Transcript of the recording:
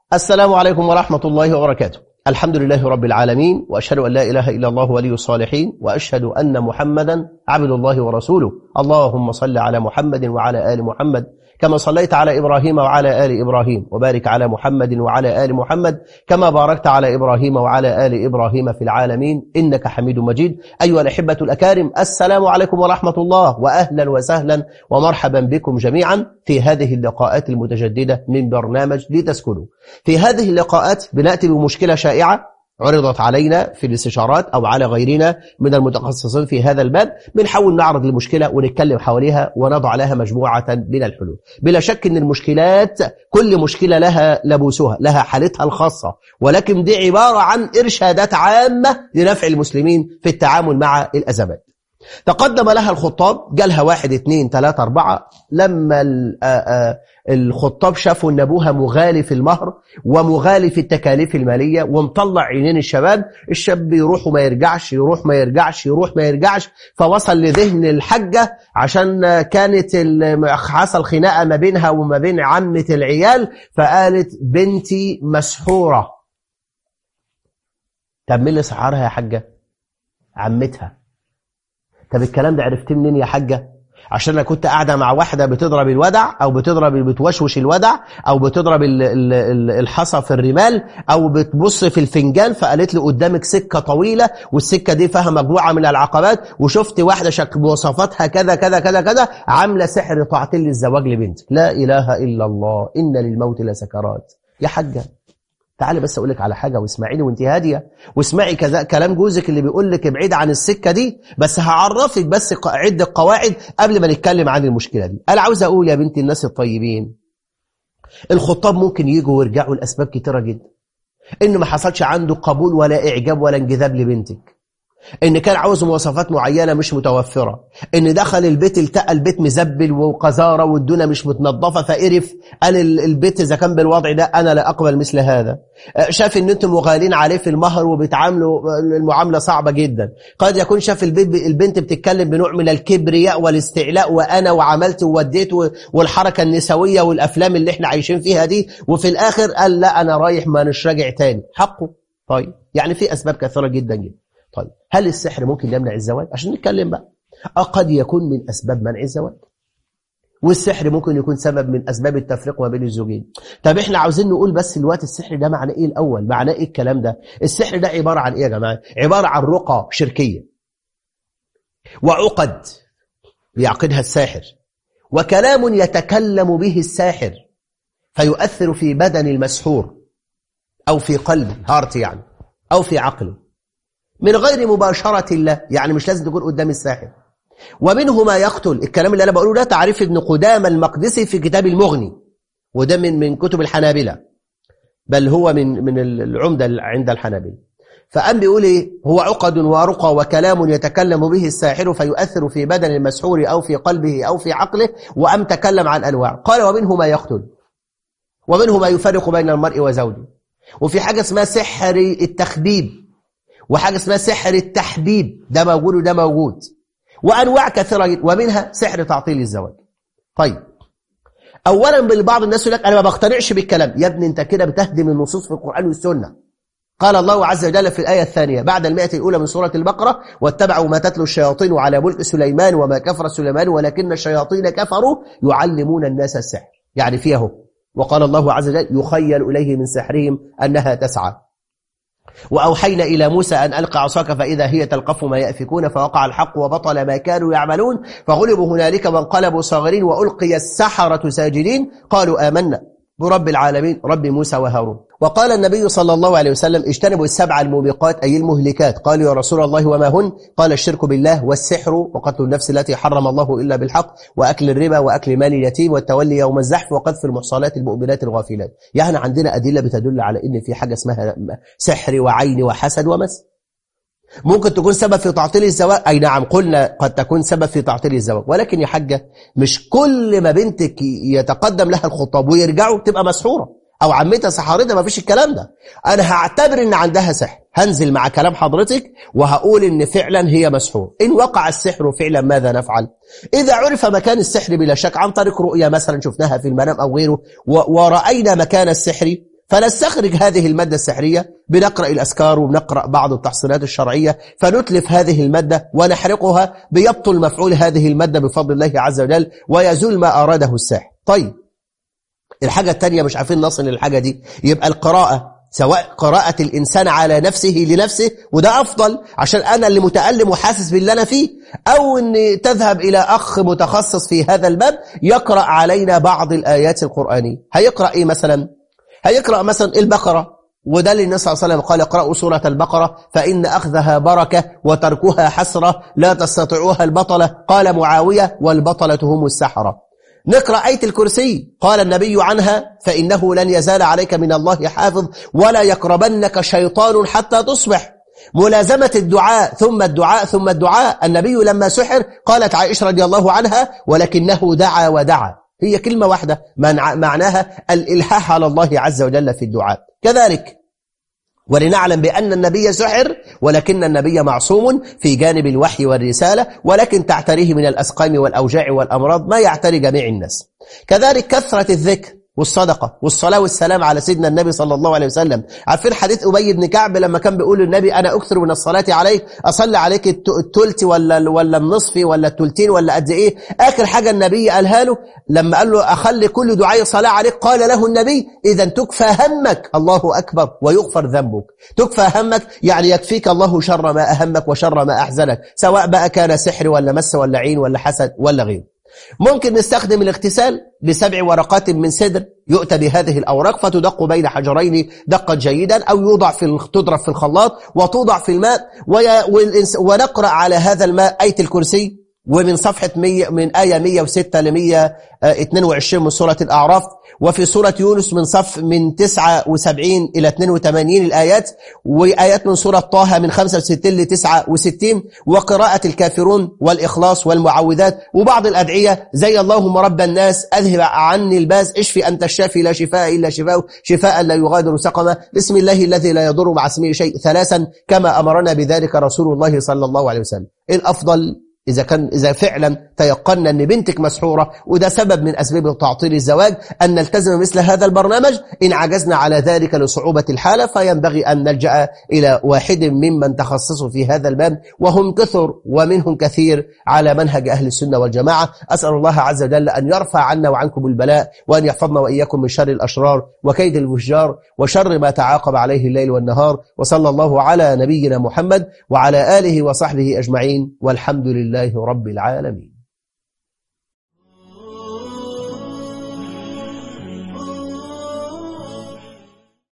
السلام عليكم ورحمة الله وبركاته. الحمد لله رب العالمين، وأشهد أن لا إله إلا الله ولي الصالحين، وأشهد أن محمدا عبد الله ورسوله. اللهم صل على محمد وعلى آل محمد كما صليت على إبراهيم وعلى آل إبراهيم، وبارك على محمد وعلى آل محمد كما باركت على إبراهيم وعلى آل إبراهيم في العالمين إنك حميد مجيد. أيها الأحبة الأكارم، السلام عليكم ورحمة الله، وأهلا وسهلا ومرحبا بكم جميعا في هذه اللقاءات المتجددة من برنامج لتسكنوا. في هذه اللقاءات بنأتي بمشكلة شائعة عرضت علينا في الاستشارات أو على غيرنا من المتخصصين في هذا الباب، بنحاول نعرض المشكلة ونتكلم حواليها ونضع لها مجموعة من الحلول. بلا شك أن المشكلات كل مشكلة لها لبوسها، لها حالتها الخاصة، ولكن دي عبارة عن إرشادات عامة لنفع المسلمين في التعامل مع الأزمات. تقدم لها الخطاب، جالها 1 2 3 4. لما الخطاب شافوا ان ابوها مغالي في المهر ومغالي في التكاليف المالية ومطلع عينين الشاب يروح وما يرجعش، يروح ما يرجعش، يروح ما يرجعش، فوصل لذهن الحاجة عشان كانت حصل خناقة ما بينها وما بين عمة العيال، فقالت بنتي مسحورة. طب مين اللي سحرها يا حاجة؟ عمتها. طب الكلام ده عرفتيه منين يا حاجة؟ عشان انا كنت قاعده مع واحده بتضرب الودع، او بتوشوش الودع، او بتضرب الحصى في الرمال، او بتبص في الفنجان، فقالت لي قدامك سكه طويله والسكه دي فيها مجموعه من العقبات، وشفت واحده مواصفاتها كذا كذا كذا كذا عامله سحر تعطيل للزواج لبنتك. لا اله الا الله، ان للموت لسكرات. يا حاجه تعالي بس أقول لك على حاجة واسمعيني وانت هادية، واسمعي كذا كلام جوزك اللي بيقول لك ابعد عن السكة دي، بس هعرفك بس عدة قواعد قبل ما نتكلم عن المشكلة دي. أنا عاوز أقول يا بنت الناس الطيبين، الخطاب ممكن يجوا ويرجعوا لأسباب كتيرة جدا. إن ما حصلش عنده قبول ولا إعجاب ولا انجذاب لبنتك، إن كان عاوز مواصفات معينة مش متوفرة، إن دخل البيت التقى البيت مزبل وقذارة والدنيا مش متنظفة فقرف، قال البيت إذا كان بالوضع ده أنا لا أقبل مثل هذا. شاف إن أنتم مغالين عليه في المهر وبتعاملوا المعاملة صعبة جدا. قد يكون شاف البنت بتتكلم بنوع من الكبرياء والاستعلاء، وأنا وعملت ووديت والحركة النسوية والأفلام اللي احنا عايشين فيها دي، وفي الآخر قال لا أنا رايح ما نش راجع تاني. حقه. طيب يعني في أسباب كثيرة جدا جدا. طيب هل السحر ممكن يمنع الزواج؟ عشان نتكلم بقى. قد يكون من أسباب منع الزواج، والسحر ممكن يكون سبب من أسباب التفريق ما بين الزوجين. طب احنا عاوزين نقول بس الوقت السحر ده معناه ايه الأول؟ معناه ايه الكلام ده؟ السحر ده عبارة عن ايه يا جماعة؟ عبارة عن رقى شركية وعقد بيعقدها الساحر، وكلام يتكلم به الساحر فيؤثر في بدن المسحور أو في قلبه، هارت يعني، أو في عقله، من غير مباشرة الله، يعني مش لازم تكون قدام الساحر. ومنه ما يقتل. الكلام اللي أنا بقوله ده تعريف ابن قدامة المقدسي في كتاب المغني، وده من كتب الحنابلة، بل هو من العمدة عند الحنابلة. فقام بيقول إيه؟ هو عقد ورقى وكلام يتكلم به الساحر فيؤثر في بدن المسحور أو في قلبه أو في عقله، وأم تكلم عن أنواع. قال ومنه ما يقتل، ومنه ما يفرق بين المرء وزوجه، وفي حاجة اسمها سحر التخبيب، وحاجة اسمها سحر التحبيب، ده موجود وده موجود، وأنواع كثيرة جدا، ومنها سحر تعطيل الزواج. طيب أولا بالبعض الناس يقول لك أنا ما بقتنعش بالكلام. يا ابني أنت كده بتهدم النصوص في القرآن والسنة. قال الله عز وجل في الآية الثانية بعد 100 الأولى من سورة البقرة: واتبعوا ما تتلو الشياطين على ملك سليمان وما كفر سليمان ولكن الشياطين كفروا يعلمون الناس السحر. يعني فيه. وقال الله عز وجل: يخيل إليه من سحرهم أنها تسعى. وأوحينا إلى موسى أن ألقى عصاك فإذا هي تلقف ما يأفكون فوقع الحق وبطل ما كانوا يعملون فغلبوا هنالك وانقلبوا صاغرين وألقي السحرة ساجدين قالوا آمنا برب العالمين رب موسى وهارون. وقال النبي صلى الله عليه وسلم: اجتنبوا السبع الموبقات أي المهلكات. قالوا يا رسول الله وما هن؟ قال: الشرك بالله والسحر وقتل النفس التي حرم الله إلا بالحق وأكل الربا وأكل مال اليتيم والتولي يوم الزحف وقذف المحصنات المؤمنات الغافلات. يعني عندنا أدلة بتدل على إن في حاجة اسمها سحر وعين وحسد ومس. ممكن تكون سبب في تعطيل الزواج، أي نعم قلنا قد تكون سبب في تعطيل الزواج، ولكن يا حاجة مش كل ما بنتك يتقدم لها الخطاب ويرجعوا تبقى مسحورة أو عمتها سحارتها، ما فيش الكلام ده. أنا هعتبر إن عندها سحر، هنزل مع كلام حضرتك وهقول إن فعلا هي مسحور. إن وقع السحر فعلا ماذا نفعل؟ إذا عرف مكان السحر بلا شك عن طريق رؤية مثلا شفناها في المنام أو غيره ورأينا مكان السحر، فنستخرج هذه المادة السحرية، بنقرأ الأذكار وبنقرأ بعض التحصيلات الشرعية، فنتلف هذه المادة ونحرقها، بيبطل مفعول هذه المادة بفضل الله عز وجل، ويزول ما أراده الساحر. طيب الحاجة التانية مش عارفين نصل للحاجة دي، يبقى القراءة، سواء قراءة الإنسان على نفسه لنفسه، وده أفضل عشان أنا اللي متألم وحاسس باللي أنا فيه، أو أن تذهب إلى أخ متخصص في هذا الباب يقرأ علينا بعض الآيات القرآنية. هيقرأ إيه مثلا؟ هيقرأ مثلا البقرة، وده اللي النبي صلى الله عليه وسلم قال اقرأوا سورة البقرة فإن أخذها بركة وتركها حسرة لا تستطيعوها البطلة، قال معاوية والبطلة هم السحرة. نقرأ آية الكرسي، قال النبي عنها فإنه لن يزال عليك من الله حافظ ولا يقربنك شيطان حتى تصبح. ملازمة الدعاء ثم الدعاء ثم الدعاء. النبي لما سحر قالت عائشة رضي الله عنها ولكنه دعا ودعا، هي كلمة واحدة معناها الإلحاح على الله عز وجل في الدعاء. كذلك ولنعلم بأن النبي سحر، ولكن النبي معصوم في جانب الوحي والرسالة، ولكن تعتريه من الأسقام والأوجاع والأمراض ما يعتري جميع الناس. كذلك كثرة الذكر والصدقة والصلاة والسلام على سيدنا النبي صلى الله عليه وسلم. عارفين حديث أبي بن كعب لما كان بيقول للنبي أنا أكثر من الصلاة عليك، أصلي عليك التلت ولا النصف ولا التلتين ولا قد إيه. آخر حاجة النبي قالها له لما قال له أخلي كل دعاء صلاة عليك، قال له النبي إذا تكفى همك، الله أكبر، ويغفر ذنبك. تكفى همك يعني يكفيك الله شر ما أهمك وشر ما أحزنك، سواء بقى كان سحر ولا مس ولا عين ولا حسد ولا غيره. ممكن نستخدم الاغتسال ب7 ورقات من سدر، يؤتى بهذه الأوراق فتدق بين حجرين دقا جيدا، أو تضرب في الخلاط وتوضع في الماء، ونقرأ على هذا الماء آية الكرسي، ومن صفحة 100 من آية 106 ل 122 من سورة الأعراف، وفي سورة يونس من 79 إلى 82 الآيات، وآيات من سورة طه من 65 ل 69، وقراءة الكافرون والإخلاص والمعوذات، وبعض الأدعية زي اللهم رب الناس أذهب عني الباس اشفي أنت الشافي لا شفاء إلا شفاء شفاء لا يغادر سقما بسم الله الذي لا يضر مع اسمه شيء 3 كما أمرنا بذلك رسول الله صلى الله عليه وسلم. الأفضل إذا فعلا تيقنا أن بنتك مسحورة وده سبب من أسباب تعطيل الزواج أن نلتزم مثل هذا البرنامج. إن عجزنا على ذلك لصعوبة الحالة فينبغي أن نلجأ إلى واحد ممن تخصصوا في هذا الباب، وهم كثر ومنهم كثير على منهج أهل السنة والجماعة. أسأل الله عز وجل أن يرفع عنا وعنكم البلاء، وأن يحفظنا وإياكم من شر الأشرار وكيد الفجار وشر ما تعاقب عليه الليل والنهار. وصلى الله على نبينا محمد وعلى آله وصحبه أجمعين، والحمد لله رب العالمين.